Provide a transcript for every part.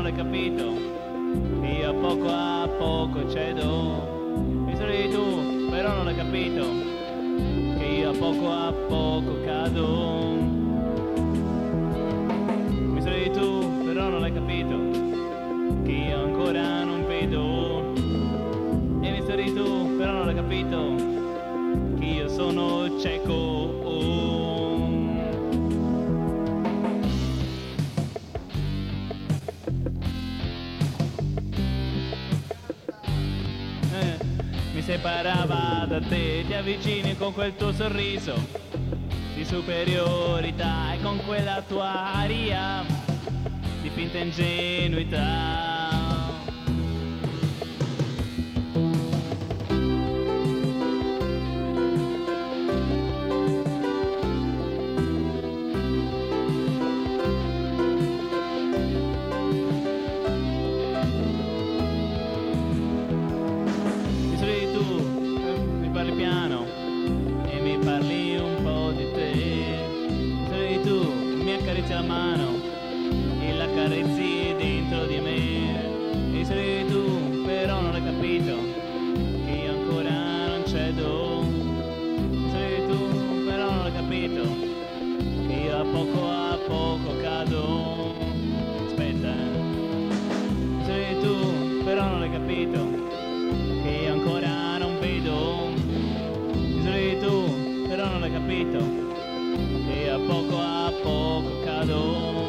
l'hai capito, che io a poco cedo. Mi sorridi tu, però non l'hai capito, che io a poco cado. Mi sorridi tu, però non l'hai capito, che io ancora non vedo. E mi sorridi tu, però non l'hai capito, che io sono cieco. Mi separava da te, ti avvicini con quel tuo sorriso di superiorità e con quella tua aria di finta ingenuità. Parli piano e mi parli un po' di te. Sei tu, mi accarezzi la mano e la carezzi dentro di me. E sei tu, però non hai capito che io ancora non cedo. Sei tu, però non hai capito che io a poco cado. Aspetta, sei tu, però non hai capito che io ancora non vedo. Tu, però non hai capito che a poco cado.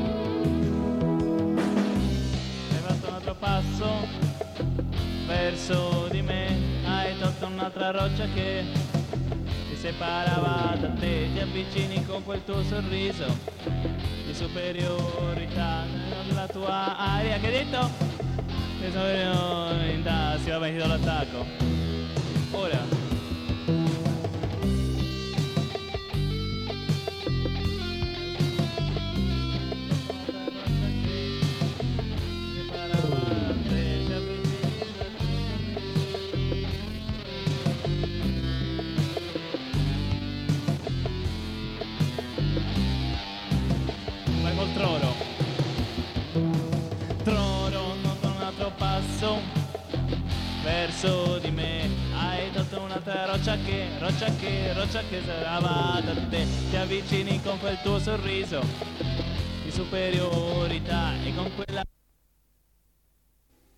Hai fatto un altro passo verso di me, hai tolto un'altra roccia che ti separava da te, ti avvicini con quel tuo sorriso di superiorità nella tua aria. Che hai detto? Che superiorità, sì, vabbè, ti do l'attacco. Ora col troro, non do un altro passo verso di me, hai tolto un'altra roccia che sarava da te, ti avvicini con quel tuo sorriso di superiorità e con quella